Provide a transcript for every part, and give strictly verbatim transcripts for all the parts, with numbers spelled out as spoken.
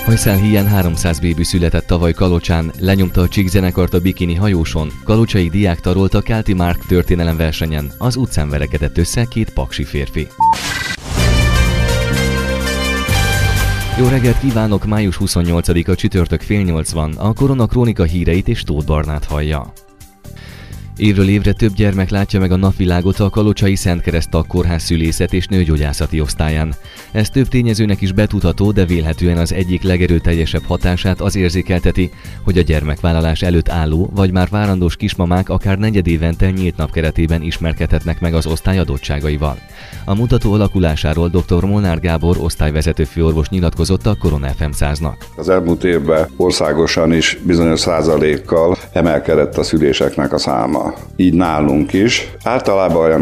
Hajszál híján háromszáz bébi született tavaly Kalocsán, lenyomta a Csík zenekart a Bikini hajóson, kalocsai diák tarolt a Kálti Márk történelem versenyen, az utcán verekedett össze két paksi férfi. Jó reggelt kívánok, május huszonnyolcadika csütörtök fél nyolc van, a Korona Krónika híreit és Tóth Barnát hallja. Évről évre több gyermek látja meg a napvilágot a Kalocsai Szent Kereszt Kórház szülészet és nőgyógyászati osztályán. Ez több tényezőnek is betudható, de vélhetően az egyik legerőteljesebb hatását az érzékelteti, hogy a gyermekvállalás előtt álló vagy már várandós kismamák akár negyedévente nyílt nap keretében ismerkedhetnek meg az osztály adottságaival. A mutató alakulásáról dr. Molnár Gábor osztályvezető főorvos nyilatkozott a Korona ef em száznak. Az elmúlt évben országosan is bizonyos százalékkal emelkedett a szüléseknek a száma. Így nálunk is. Általában olyan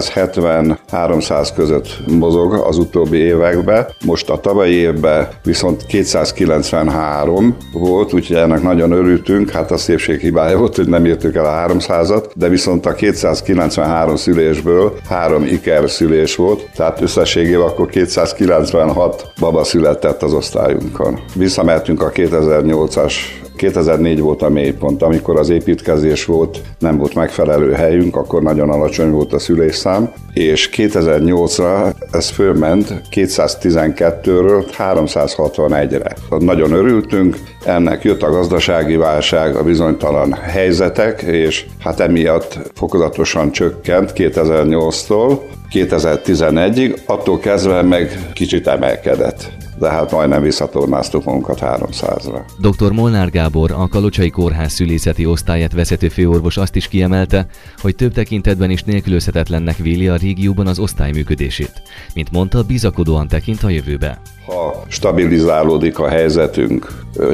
kétszázhetven-háromszáz között mozog az utóbbi években. Most a tavalyi évben viszont kétszázkilencvenhárom volt, úgyhogy ennek nagyon örültünk. Hát a szépség hibája volt, hogy nem értük el a háromszázat, de viszont a kétszázkilencvenhárom szülésből három iker szülés volt, tehát összességében akkor kétszázkilencvenhat baba született az osztályunkon. Visszamehetünk a kétezer-nyolcas kétezer-négy volt a mélypont, amikor az építkezés volt, nem volt megfelelő helyünk, akkor nagyon alacsony volt a szülésszám, és kétezer-nyolcra ez fölment kétszáztizenkettőről háromszázhatvanegyre. Nagyon örültünk, ennek jött a gazdasági válság, a bizonytalan helyzetek, és hát emiatt fokozatosan csökkent kétezer-nyolctól kétezer-tizenegyig, attól kezdve meg kicsit emelkedett. De hát majdnem visszatornáztuk magunkat háromszázra. dr. Molnár Gábor, a Kalocsai Kórház szülészeti osztályát vezető főorvos azt is kiemelte, hogy több tekintetben is nélkülözhetetlennek véli a régióban az osztály működését. Mint mondta, bizakodóan tekint a jövőbe. Ha stabilizálódik a helyzetünk,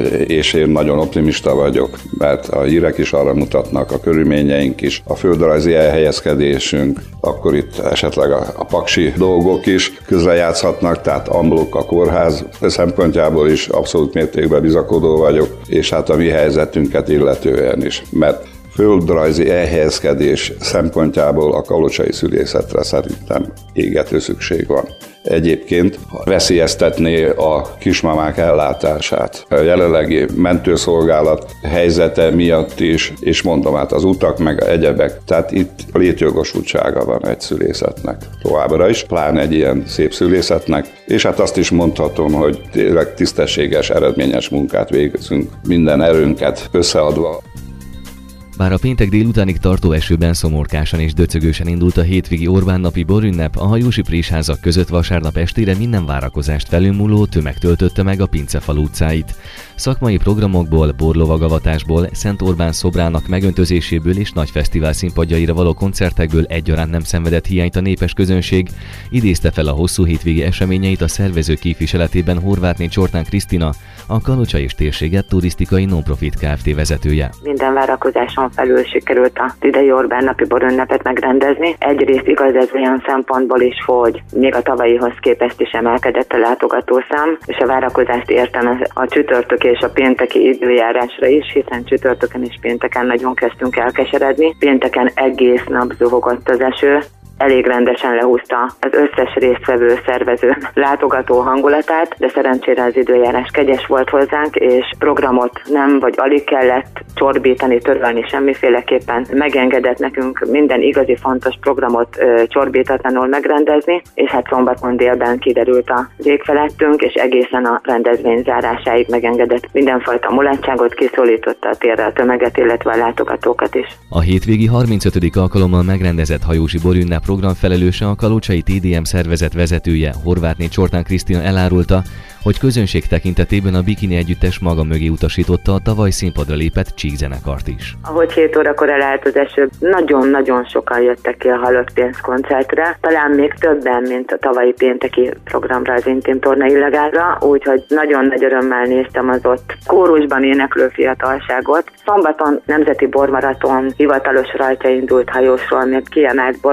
és én nagyon optimista vagyok, mert a hírek is arra mutatnak, a körülményeink is, a földrajzi elhelyezkedésünk, akkor itt esetleg a, a paksi dolgok is közrejátszhatnak, tehát amblok a kórház szempontjából is abszolút mértékben bizakodó vagyok, és hát a mi helyzetünket illetően is, mert földrajzi elhelyezkedés szempontjából a kalocsai szülészetre szerintem égető szükség van. Egyébként veszélyeztetné a kismamák ellátását. A jelenlegi mentőszolgálat helyzete miatt is, és mondom, hát az utak meg egyebek, tehát itt létjogosultsága van egy szülészetnek továbbra is, pláne egy ilyen szép szülészetnek, és hát azt is mondhatom, hogy tényleg tisztességes, eredményes munkát végzünk, minden erőnket összeadva. Bár a péntek délutánig tartó esőben szomorkásan és döcögősen indult a hétvégi Orbán napi borünnep, a hajósi présházak között vasárnap estére minden várakozást felülmúló tömeg töltötte meg a Pincefalu utcáit. Szakmai programokból, borlovagatásból, Szent Orbán szobrának megöntözéséből és nagy fesztivál színpadjaira való koncertekből egyaránt nem szenvedett hiányt a népes közönség, idézte fel a hosszú hétvégi eseményeit a szervező képviseletében Horvátné Csortán Krisztina, a Kalocsai és térséget turisztikai non-profit Kft. Vezetője. Minden várakozáson felül sikerült az idei Orbán napi borünnepet megrendezni. Egyrészt igaz ez olyan szempontból is, hogy még a tavalyihoz képest is emelkedett a látogatószám, és a várakozást értem a csütörtök és a pénteki időjárásra is, hiszen csütörtökön és pénteken nagyon kezdtünk elkeseredni. Pénteken egész nap zuhogott az eső, elég rendesen lehúzta az összes résztvevő szervező látogató hangulatát, de szerencsére az időjárás kegyes volt hozzánk, és programot nem vagy alig kellett csorbítani, törölni semmiféleképpen. Megengedett nekünk minden igazi fontos programot ö, csorbítatlanul megrendezni, és hát szombaton délben kiderült a vég felettünk, és egészen a rendezvény zárásáig megengedett mindenfajta mulatságot, kiszólította a térre a tömeget, illetve a látogatókat is. A hétvégi harmincötödik alkalommal megrendezett hajósi borünnep programfelelőse, a Kalocsai té dé em szervezet vezetője, Horvátné Csortán Krisztina elárulta, hogy közönség tekintetében a Bikini együttes maga mögé utasította a tavaly színpadra lépett Csík zenekart is. Ahogy hét órakor elállt az eső, nagyon-nagyon sokan jöttek ki a Halott Pénz koncertre, talán még többen, mint a tavalyi pénteki programra, az Intim Torna Illegálra, úgyhogy nagyon nagy örömmel néztem az ott kórusban éneklő fiatalságot. Szombaton nemzeti bormaraton hivatalos rajtja indult hajósról, még kiemelt borvidéki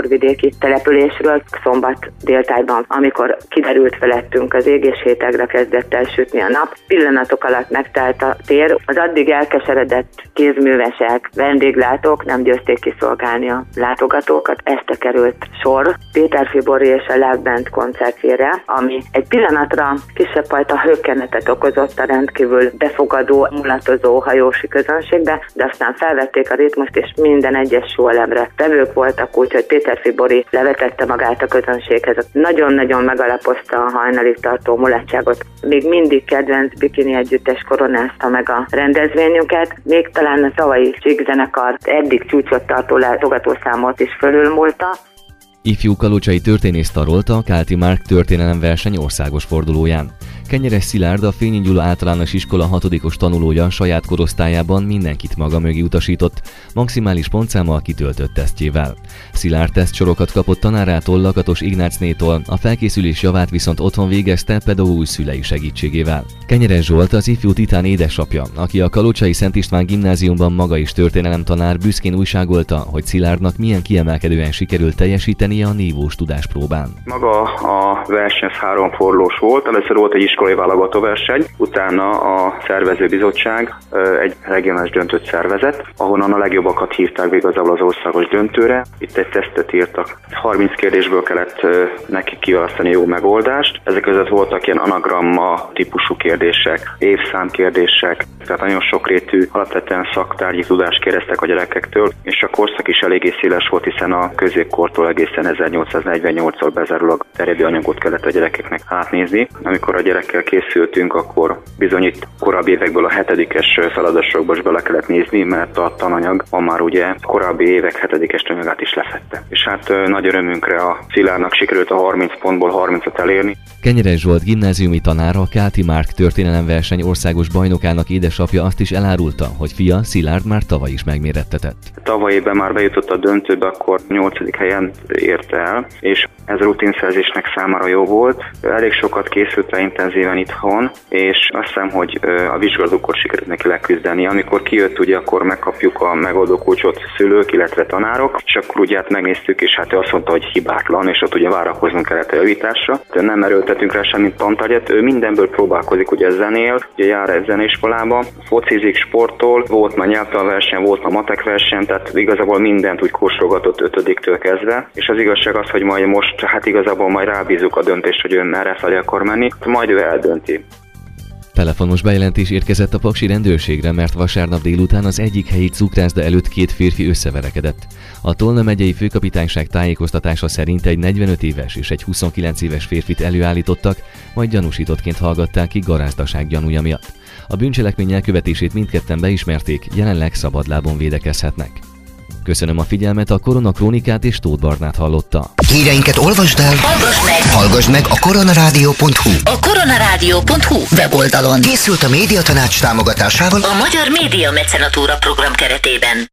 vidéki településről szombat déltájban, amikor kiderült felettünk az ég és hétegre kezdett el sütni a nap. Pillanatok alatt megtelt a tér, az addig elkeseredett kézművesek, vendéglátók nem győzték kiszolgálni a látogatókat, este került sor Péter Fibori és a Love Band koncertjére, ami egy pillanatra kisebb fajta hőkenetet okozott a rendkívül befogadó, mulatozó hajósi közönségbe, de aztán felvették a ritmust, és minden egyes sóelemre tevők voltak, úgyhogy Péter Fibori levetette magát a közönséghez. Nagyon-nagyon megalapozta a hajnalig tartó mulatságot. Még mindig kedvenc bikini együttes koronázta meg a rendezvényünket, még talán a tavalyi Csík-zenekar eddig csúcsot tartó látogatószámot is fölülmúlta. Ifjú kalocsai történész tarolta a Kálti Márk történelemverseny országos fordulóján. Kenyeres Szilárd, a Fényi Gyula általános iskola hatodikos tanulója saját korosztályában mindenkit maga mögé utasított, maximális pontszámmal kitöltött tesztjével. Szilárd tesztsorokat kapott tanárától, Lakatos Ignácnétól, a felkészülés javát viszont otthon végezte pedagógus szülei segítségével. Kenyeres Zsolt az ifjú titán édesapja, aki a Kalocsai Szent István gimnáziumban maga is történelemtanár, büszkén újságolta, hogy Szilárdnak milyen kiemelkedően sikerült teljesítenie a nívós tudáspróbán. Maga a verseny három fordulós volt, először volt egy iskolai válogatóverseny, utána a szervezőbizottság egy regionális döntőt szervezett, ahonnan a legjobbakat hívták be igazából az országos döntőre. Itt egy tesztet írtak. harminc kérdésből kellett neki kiválasztani jó megoldást. Ezek között voltak ilyen anagramma típusú kérdések, évszám kérdések, tehát nagyon sokrétű, alapvetően szaktárgyi tudást kérdeztek a gyerekektől, és a korszak is eléggé széles volt, hiszen a középkortól egészen ezernyolcszáznegyvennyolctól bezárólag terjedő anyagot kellett a gyerekeknek átnézni. Amikor a gyerekkel készültünk, akkor bizony itt korábbi évekből a hetedikes feladatokba is bele kellett nézni, mert a tananyag ma már ugye korábbi évek hetedikes anyagát is lefette. És hát nagy örömünkre a Szilárdnak sikerült a harminc pontból harmincat elérni. Kenyeres Zsolt gimnáziumi tanára, a Kálti Márk történelemverseny országos bajnokának édesapja azt is elárulta, hogy fia Szilárd már tavaly is megmérettetett. Tavaly évben már bejutott a döntőbe, akkor nyolcadik helyen érte el, és ez a rutinszerzésnek számára jó volt. Elég sokat készült rá intenzíven itthon, és azt hiszem, hogy a vizsgálatkor sikerült neki leküzdeni. Amikor kijött, ugye akkor megkapjuk a megoldó kulcsot szülők, illetve tanárok, és akkor ugye hát megnéztük, és hát ő azt mondta, hogy hibátlan, és ott ugye várakoznunk kellett a javításra. De nem erőltetünk rá semmit tantárgyat, ő mindenből próbálkozik, ugye zenél, ugye jár egy zeneiskolába, focizik, sportol, volt már nyelvtanverseny, volt már matek verseny, tehát igazából mindent úgy kóstolgatott ötödiktől kezdve, és az igazság az, hogy majd most hát igazából majd rábízunk a döntést, hogy ő merre felé akar menni, majd ő eldönti. Telefonos bejelentés érkezett a paksi rendőrségre, mert vasárnap délután az egyik helyi cukrászda előtt két férfi összeverekedett. A Tolna megyei főkapitányság tájékoztatása szerint egy negyvenöt éves és egy huszonkilenc éves férfit előállítottak, majd gyanúsítottként hallgatták ki garázdaság gyanúja miatt. A bűncselekmény elkövetését mindketten beismerték, jelenleg szabadlábon védekezhetnek. Köszönöm a figyelmet, a Korona Krónikát és Tóth Barnát hallotta. Híreinket olvasd el, hallgass meg, hallgass meg a koronarádió pont hu. A koronarádió pont hu weboldalon. Készült a Médiatanács támogatásával a Magyar Média Mecenatúra program keretében.